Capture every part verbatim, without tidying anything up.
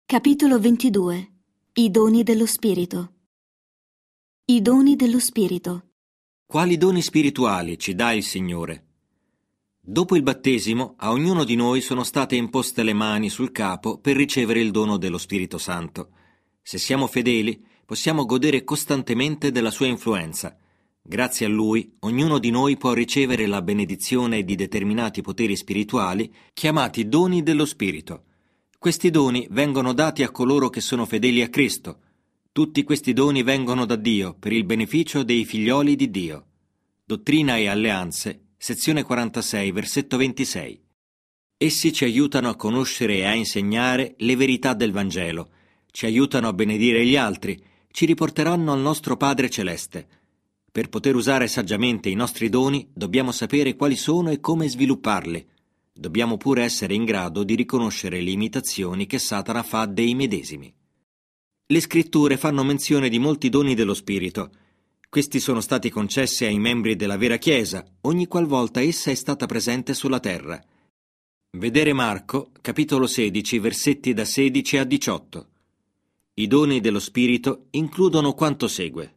Capitolo ventidue. I doni dello Spirito. I doni dello Spirito. Quali doni spirituali ci dà il Signore? Dopo il battesimo, a ognuno di noi sono state imposte le mani sul capo per ricevere il dono dello Spirito Santo. Se siamo fedeli, possiamo godere costantemente della sua influenza. Grazie a Lui, ognuno di noi può ricevere la benedizione di determinati poteri spirituali chiamati doni dello Spirito. Questi doni vengono dati a coloro che sono fedeli a Cristo. Tutti questi doni vengono da Dio per il beneficio dei figlioli di Dio. Dottrina e Alleanze, sezione quarantasei, versetto ventisei. Essi ci aiutano a conoscere e a insegnare le verità del Vangelo, ci aiutano a benedire gli altri, ci riporteranno al nostro Padre Celeste. Per poter usare saggiamente i nostri doni, dobbiamo sapere quali sono e come svilupparli. Dobbiamo pure essere in grado di riconoscere le imitazioni che Satana fa dei medesimi. Le scritture fanno menzione di molti doni dello Spirito. Questi sono stati concessi ai membri della vera Chiesa, ogni qualvolta essa è stata presente sulla terra. Vedere Marco, capitolo sedici, versetti da sedici a diciotto. I doni dello Spirito includono quanto segue.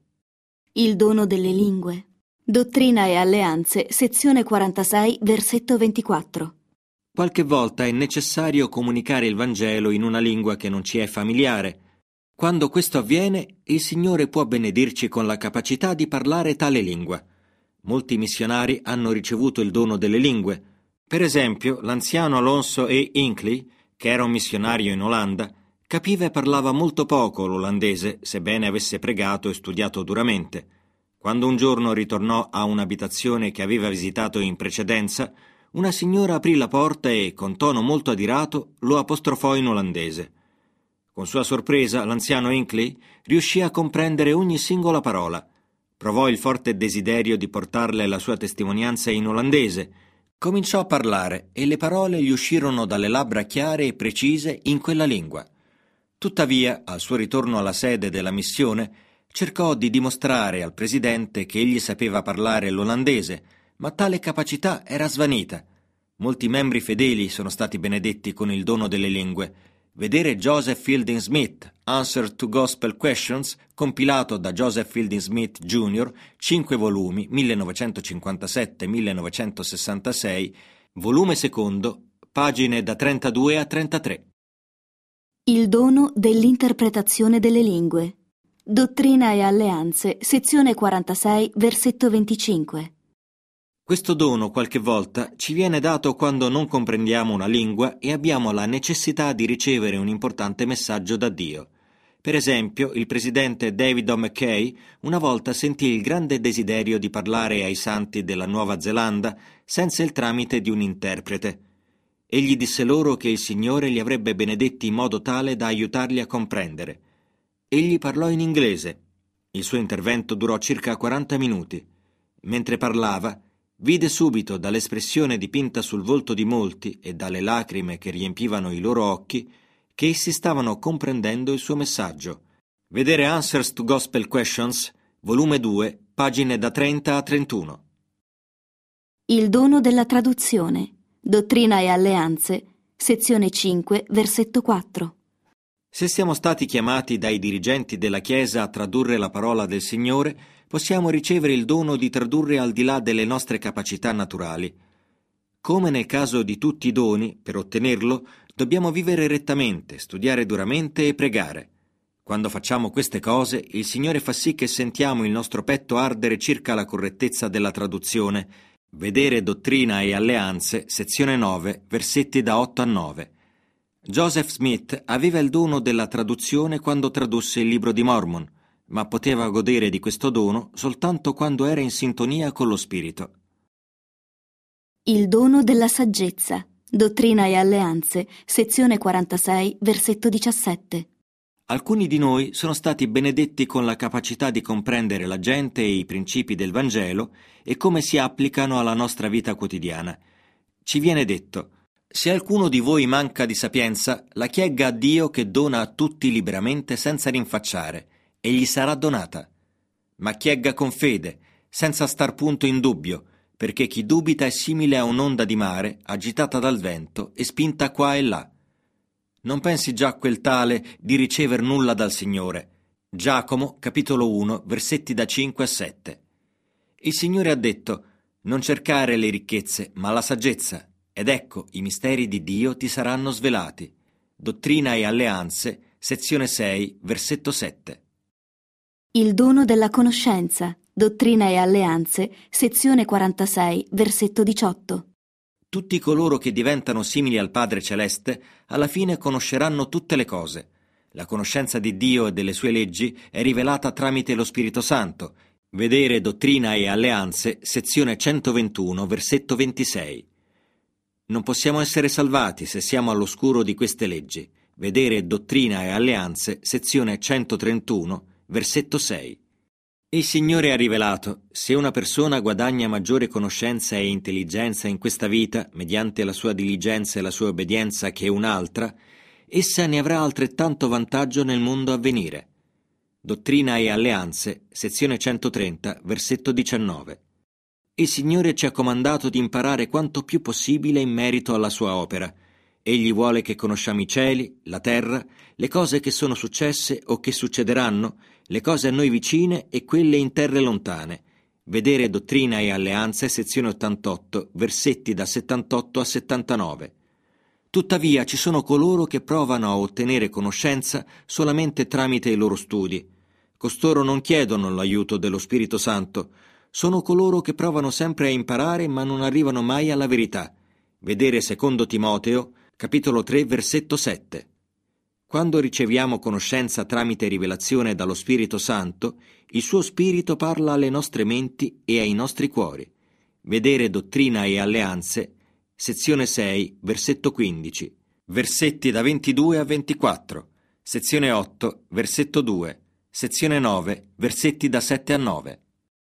Il dono delle lingue. Dottrina e Alleanze, sezione quarantasei, versetto ventiquattro. Qualche volta è necessario comunicare il Vangelo in una lingua che non ci è familiare. Quando questo avviene, il Signore può benedirci con la capacità di parlare tale lingua. Molti missionari hanno ricevuto il dono delle lingue. Per esempio, l'anziano Alonso E. Hinckley, che era un missionario in Olanda, capiva e parlava molto poco l'olandese, sebbene avesse pregato e studiato duramente. Quando un giorno ritornò a un'abitazione che aveva visitato in precedenza, una signora aprì la porta e, con tono molto adirato, lo apostrofò in olandese. Con sua sorpresa, l'anziano Hinckley riuscì a comprendere ogni singola parola. Provò il forte desiderio di portarle la sua testimonianza in olandese. Cominciò a parlare e le parole gli uscirono dalle labbra chiare e precise in quella lingua. Tuttavia, al suo ritorno alla sede della missione, cercò di dimostrare al presidente che egli sapeva parlare l'olandese, ma tale capacità era svanita. Molti membri fedeli sono stati benedetti con il dono delle lingue. Vedere Joseph Fielding Smith, Answer to Gospel Questions, compilato da Joseph Fielding Smith Junior, cinque volumi, millenovecentocinquantasette millenovecentosessantasei, volume secondo, pagine da trentadue a trentatré. Il dono dell'interpretazione delle lingue. Dottrina e Alleanze, sezione quarantasei, versetto venticinque. Questo dono qualche volta ci viene dato quando non comprendiamo una lingua e abbiamo la necessità di ricevere un importante messaggio da Dio. Per esempio, il presidente David O. McKay una volta sentì il grande desiderio di parlare ai santi della Nuova Zelanda senza il tramite di un interprete. Egli disse loro che il Signore li avrebbe benedetti in modo tale da aiutarli a comprendere. Egli parlò in inglese. Il suo intervento durò circa quaranta minuti. Mentre parlava, vide subito dall'espressione dipinta sul volto di molti e dalle lacrime che riempivano i loro occhi che essi stavano comprendendo il suo messaggio. Vedere Answers to Gospel Questions, volume due, pagine da trenta a trentuno. Il dono della traduzione. Dottrina e Alleanze, sezione cinque, versetto quattro. Se siamo stati chiamati dai dirigenti della Chiesa a tradurre la parola del Signore, possiamo ricevere il dono di tradurre al di là delle nostre capacità naturali. Come nel caso di tutti i doni, per ottenerlo, dobbiamo vivere rettamente, studiare duramente e pregare. Quando facciamo queste cose, il Signore fa sì che sentiamo il nostro petto ardere circa la correttezza della traduzione. Vedere Dottrina e Alleanze, sezione nove, versetti da otto a nove. Joseph Smith aveva il dono della traduzione quando tradusse il Libro di Mormon, ma poteva godere di questo dono soltanto quando era in sintonia con lo Spirito. Il dono della saggezza. Dottrina e Alleanze, sezione quarantasei, versetto diciassette. Alcuni di noi sono stati benedetti con la capacità di comprendere la gente e i principi del Vangelo e come si applicano alla nostra vita quotidiana. Ci viene detto: se alcuno di voi manca di sapienza, la chiegga a Dio che dona a tutti liberamente senza rinfacciare, e gli sarà donata. Ma chiegga con fede, senza star punto in dubbio, perché chi dubita è simile a un'onda di mare agitata dal vento e spinta qua e là. Non pensi già quel tale di ricever nulla dal Signore. Giacomo, capitolo uno, versetti da cinque a sette. Il Signore ha detto: non cercare le ricchezze, ma la saggezza, ed ecco, i misteri di Dio ti saranno svelati. Dottrina e alleanze, sezione sei, versetto sette. Il dono della conoscenza, dottrina e alleanze, sezione quarantasei, versetto diciotto. Tutti coloro che diventano simili al Padre Celeste, alla fine conosceranno tutte le cose. La conoscenza di Dio e delle sue leggi è rivelata tramite lo Spirito Santo. Vedere Dottrina e Alleanze, sezione centoventuno, versetto ventisei. Non possiamo essere salvati se siamo all'oscuro di queste leggi. Vedere Dottrina e Alleanze, sezione centotrentuno, versetto sei. Il Signore ha rivelato: se una persona guadagna maggiore conoscenza e intelligenza in questa vita, mediante la sua diligenza e la sua obbedienza, che un'altra, essa ne avrà altrettanto vantaggio nel mondo a venire. Dottrina e Alleanze, sezione centotrenta, versetto diciannove. Il Signore ci ha comandato di imparare quanto più possibile in merito alla sua opera. Egli vuole che conosciamo i cieli, la terra, le cose che sono successe o che succederanno, le cose a noi vicine e quelle in terre lontane. Vedere Dottrina e Alleanze, sezione ottantotto, versetti da settantotto a settantanove. Tuttavia ci sono coloro che provano a ottenere conoscenza solamente tramite i loro studi. Costoro non chiedono l'aiuto dello Spirito Santo. Sono coloro che provano sempre a imparare ma non arrivano mai alla verità. Vedere secondo Timoteo, capitolo tre, versetto sette. Quando riceviamo conoscenza tramite rivelazione dallo Spirito Santo, il suo Spirito parla alle nostre menti e ai nostri cuori. Vedere Dottrina e Alleanze, sezione sei, versetto quindici. Versetti da ventidue a ventiquattro. Sezione otto, versetto due. Sezione nove, versetti da sette a nove.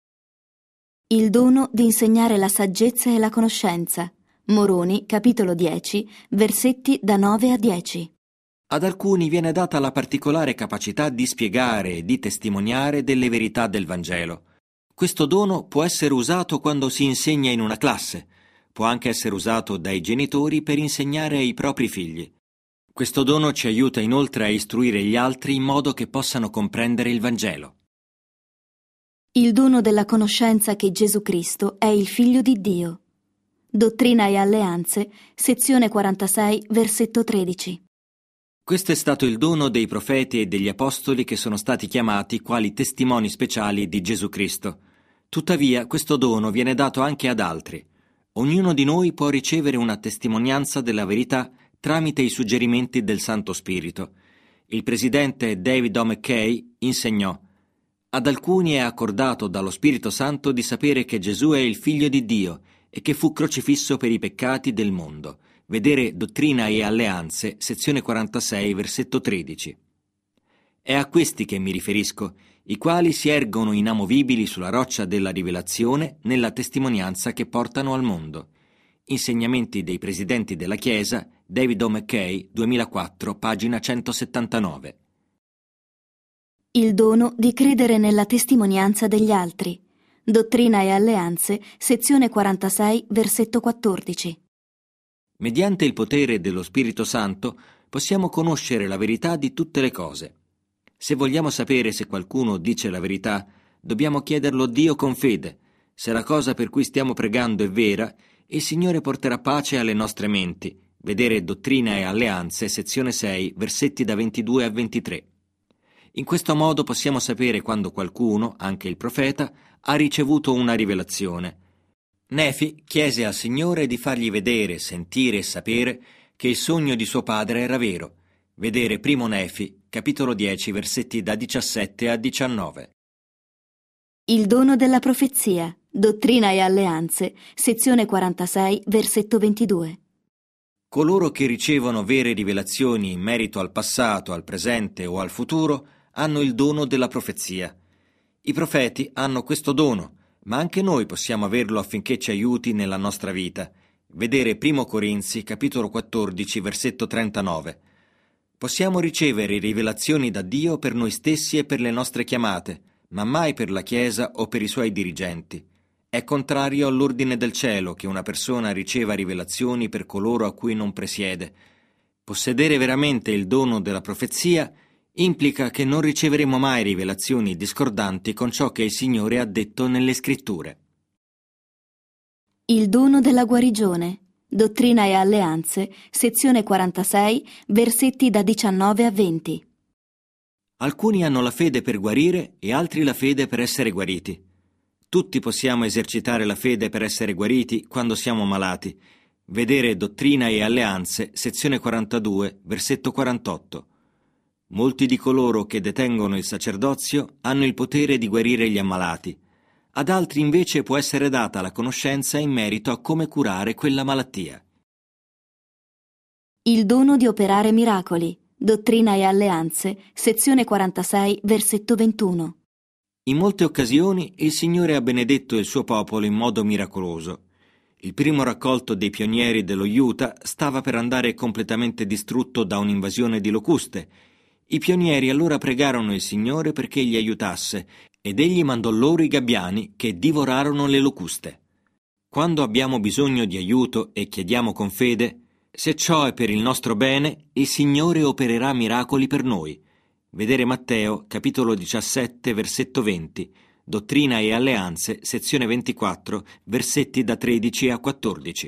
Il dono di insegnare la saggezza e la conoscenza. Moroni, capitolo dieci, versetti da nove a dieci. Ad alcuni viene data la particolare capacità di spiegare e di testimoniare delle verità del Vangelo. Questo dono può essere usato quando si insegna in una classe, può anche essere usato dai genitori per insegnare ai propri figli. Questo dono ci aiuta inoltre a istruire gli altri in modo che possano comprendere il Vangelo. Il dono della conoscenza che Gesù Cristo è il Figlio di Dio. Dottrina e Alleanze, sezione quarantasei, versetto tredici. Questo è stato il dono dei profeti e degli apostoli che sono stati chiamati quali testimoni speciali di Gesù Cristo. Tuttavia, questo dono viene dato anche ad altri. Ognuno di noi può ricevere una testimonianza della verità tramite i suggerimenti del Santo Spirito. Il presidente David O. McKay insegnò: ad alcuni è accordato dallo Spirito Santo di sapere che Gesù è il Figlio di Dio e che fu crocifisso per i peccati del mondo. Vedere Dottrina e Alleanze, sezione quarantasei, versetto tredici. È a questi che mi riferisco, i quali si ergono inamovibili sulla roccia della rivelazione nella testimonianza che portano al mondo. Insegnamenti dei presidenti della Chiesa, David O. McKay, duemilaquattro, pagina centosettantanove. Il dono di credere nella testimonianza degli altri. Dottrina e Alleanze, sezione quarantasei, versetto quattordici. Mediante il potere dello Spirito Santo possiamo conoscere la verità di tutte le cose. Se vogliamo sapere se qualcuno dice la verità, dobbiamo chiederlo a Dio con fede. Se la cosa per cui stiamo pregando è vera, il Signore porterà pace alle nostre menti. Vedere Dottrina e Alleanze, sezione sei, versetti da ventidue a ventitré. In questo modo possiamo sapere quando qualcuno, anche il profeta, ha ricevuto una rivelazione. Nefi chiese al Signore di fargli vedere, sentire e sapere che il sogno di suo padre era vero. Vedere primo Nefi, capitolo dieci, versetti da diciassette a diciannove. Il dono della profezia, Dottrina e Alleanze, sezione quarantasei, versetto ventidue. Coloro che ricevono vere rivelazioni in merito al passato, al presente o al futuro hanno il dono della profezia. I profeti hanno questo dono, ma anche noi possiamo averlo affinché ci aiuti nella nostra vita. Vedere primo Corinzi, capitolo quattordici, versetto trentanove. Possiamo ricevere rivelazioni da Dio per noi stessi e per le nostre chiamate, ma mai per la Chiesa o per i suoi dirigenti. È contrario all'ordine del cielo che una persona riceva rivelazioni per coloro a cui non presiede. Possedere veramente il dono della profezia implica che non riceveremo mai rivelazioni discordanti con ciò che il Signore ha detto nelle Scritture. Il dono della guarigione. Dottrina e alleanze, sezione quarantasei, versetti da diciannove a venti. Alcuni hanno la fede per guarire e altri la fede per essere guariti. Tutti possiamo esercitare la fede per essere guariti quando siamo malati. Vedere Dottrina e alleanze, sezione quarantadue, versetto quarantotto. Molti di coloro che detengono il sacerdozio hanno il potere di guarire gli ammalati. Ad altri invece può essere data la conoscenza in merito a come curare quella malattia. Il dono di operare miracoli. Dottrina e alleanze, sezione quarantasei, versetto ventuno. In molte occasioni il Signore ha benedetto il suo popolo in modo miracoloso. Il primo raccolto dei pionieri dello Utah stava per andare completamente distrutto da un'invasione di locuste. I pionieri allora pregarono il Signore perché li aiutasse ed egli mandò loro i gabbiani che divorarono le locuste. Quando abbiamo bisogno di aiuto e chiediamo con fede, se ciò è per il nostro bene, il Signore opererà miracoli per noi. Vedere Matteo, capitolo diciassette, versetto venti, Dottrina e alleanze, sezione ventiquattro, versetti da tredici a quattordici.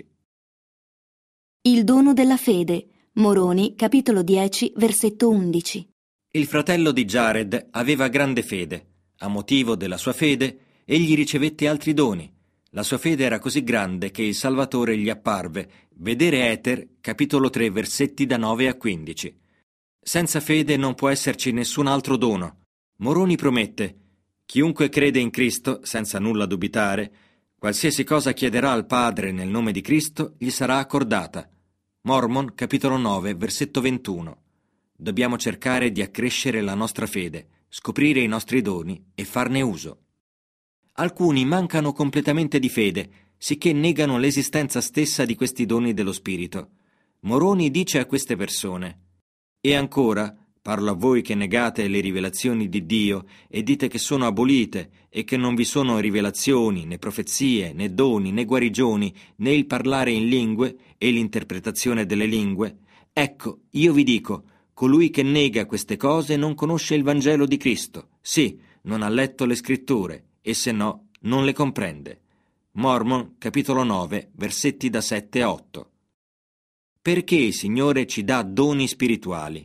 Il dono della fede. Moroni, capitolo dieci, versetto undici. Il fratello di Jared aveva grande fede. A motivo della sua fede, egli ricevette altri doni. La sua fede era così grande che il Salvatore gli apparve. Vedere Eter, capitolo tre, versetti da nove a quindici. Senza fede non può esserci nessun altro dono. Moroni promette: chiunque crede in Cristo, senza nulla dubitare, qualsiasi cosa chiederà al Padre nel nome di Cristo, gli sarà accordata. Mormon, capitolo nove, versetto ventuno. Dobbiamo cercare di accrescere la nostra fede, scoprire i nostri doni e farne uso. Alcuni mancano completamente di fede, sicché negano l'esistenza stessa di questi doni dello Spirito. Moroni dice a queste persone: e ancora, parlo a voi che negate le rivelazioni di Dio e dite che sono abolite e che non vi sono rivelazioni, né profezie, né doni, né guarigioni, né il parlare in lingue e l'interpretazione delle lingue. Ecco, io vi dico, colui che nega queste cose non conosce il Vangelo di Cristo. Sì, non ha letto le Scritture e se no, non le comprende. Mormon, capitolo nove, versetti da sette a otto. Perché il Signore ci dà doni spirituali?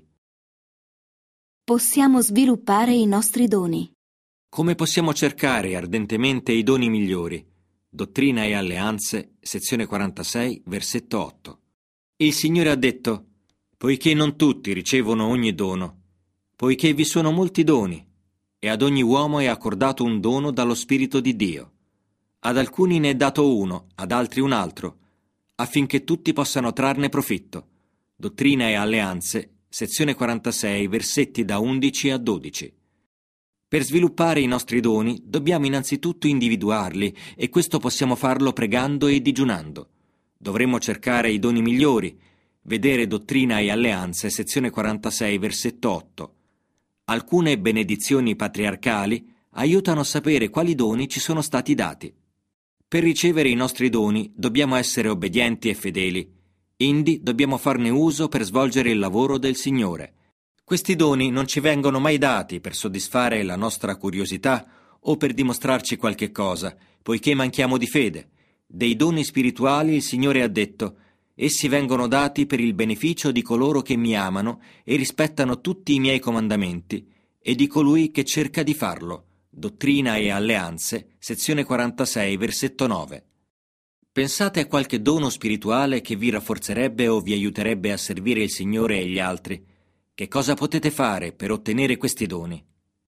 Possiamo sviluppare i nostri doni. Come possiamo cercare ardentemente i doni migliori? Dottrina e alleanze, sezione quarantasei, versetto otto. Il Signore ha detto: poiché non tutti ricevono ogni dono, poiché vi sono molti doni, e ad ogni uomo è accordato un dono dallo Spirito di Dio. Ad alcuni ne è dato uno, ad altri un altro, affinché tutti possano trarne profitto. Dottrina e alleanze, sezione quarantasei, versetti da undici a dodici. Per sviluppare i nostri doni dobbiamo innanzitutto individuarli e questo possiamo farlo pregando e digiunando. Dovremmo cercare i doni migliori. Vedere Dottrina e alleanze, sezione quarantasei, versetto otto. Alcune benedizioni patriarcali aiutano a sapere quali doni ci sono stati dati. Per ricevere i nostri doni dobbiamo essere obbedienti e fedeli. Indi dobbiamo farne uso per svolgere il lavoro del Signore. Questi doni non ci vengono mai dati per soddisfare la nostra curiosità o per dimostrarci qualche cosa, poiché manchiamo di fede. Dei doni spirituali il Signore ha detto: essi vengono dati per il beneficio di coloro che mi amano e rispettano tutti i miei comandamenti, e di colui che cerca di farlo. Dottrina e alleanze, sezione quarantasei, versetto nove. Pensate a qualche dono spirituale che vi rafforzerebbe o vi aiuterebbe a servire il Signore e gli altri. Che cosa potete fare per ottenere questi doni?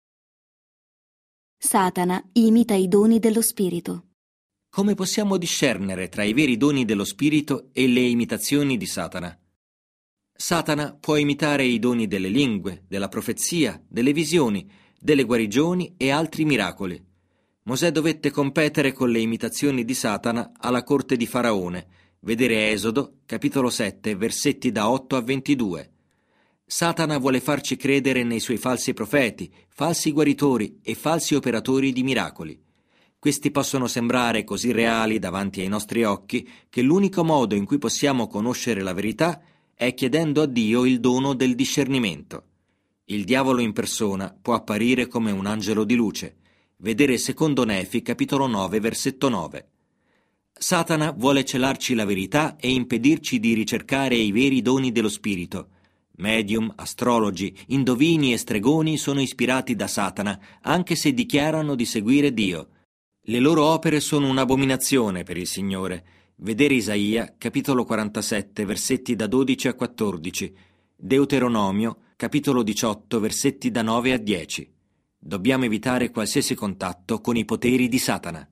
Satana imita i doni dello Spirito. Come possiamo discernere tra i veri doni dello Spirito e le imitazioni di Satana? Satana può imitare i doni delle lingue, della profezia, delle visioni, delle guarigioni e altri miracoli. Mosè dovette competere con le imitazioni di Satana alla corte di Faraone. Vedere Esodo, capitolo sette, versetti da otto a ventidue. Satana vuole farci credere nei suoi falsi profeti, falsi guaritori e falsi operatori di miracoli. Questi possono sembrare così reali davanti ai nostri occhi che l'unico modo in cui possiamo conoscere la verità è chiedendo a Dio il dono del discernimento. Il diavolo in persona può apparire come un angelo di luce. Vedere secondo Nefi, capitolo nove, versetto nove. Satana vuole celarci la verità e impedirci di ricercare i veri doni dello spirito. Medium, astrologi, indovini e stregoni sono ispirati da Satana, anche se dichiarano di seguire Dio. Le loro opere sono un'abominazione per il Signore. Vedere Isaia, capitolo quarantasette, versetti da dodici a quattordici, Deuteronomio, capitolo diciotto, versetti da nove a dieci. Dobbiamo evitare qualsiasi contatto con i poteri di Satana.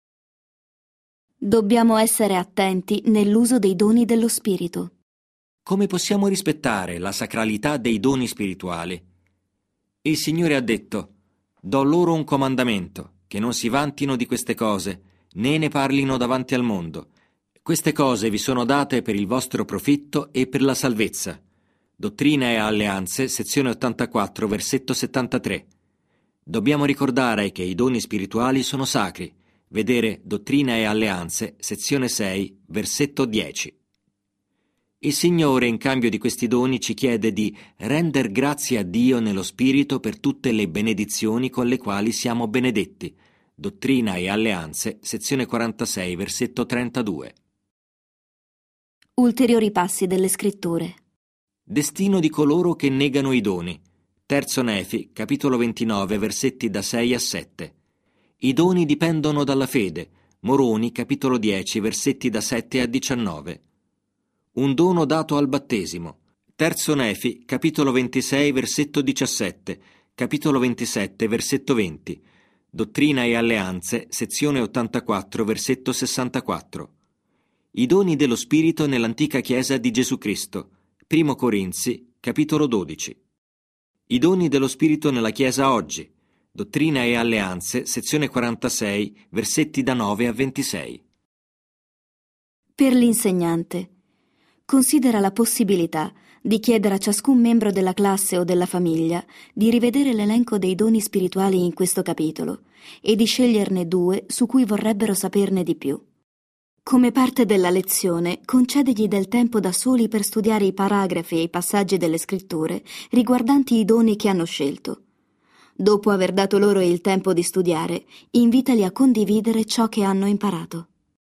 Dobbiamo essere attenti nell'uso dei doni dello Spirito. Come possiamo rispettare la sacralità dei doni spirituali? Il Signore ha detto: «Do loro un comandamento, che non si vantino di queste cose, né ne parlino davanti al mondo. Queste cose vi sono date per il vostro profitto e per la salvezza». Dottrina e Alleanze, sezione ottantaquattro, versetto settantatré. Dobbiamo ricordare che i doni spirituali sono sacri. Vedere Dottrina e Alleanze, sezione sei, versetto dieci. Il Signore, in cambio di questi doni, ci chiede di render grazie a Dio nello Spirito per tutte le benedizioni con le quali siamo benedetti. Dottrina e Alleanze, sezione quarantasei, versetto trentadue. Ulteriori passi delle Scritture. Destino di coloro che negano i doni. Terzo Nefi, capitolo ventinove, versetti da sei a sette. I doni dipendono dalla fede. Moroni, capitolo dieci, versetti da sette a diciannove. Un dono dato al battesimo. Terzo Nefi, capitolo ventisei, versetto diciassette, capitolo ventisette, versetto venti. Dottrina e Alleanze, sezione ottantaquattro, versetto sessantaquattro. I doni dello Spirito nell'antica Chiesa di Gesù Cristo. Primo Corinzi, capitolo dodici. I doni dello Spirito nella Chiesa oggi. Dottrina e Alleanze, sezione quarantasei, versetti da nove a ventisei. Per l'insegnante. Considera la possibilità di chiedere a ciascun membro della classe o della famiglia di rivedere l'elenco dei doni spirituali in questo capitolo e di sceglierne due su cui vorrebbero saperne di più. Come parte della lezione, concedegli del tempo da soli per studiare i paragrafi e i passaggi delle scritture riguardanti i doni che hanno scelto. Dopo aver dato loro il tempo di studiare, invitali a condividere ciò che hanno imparato.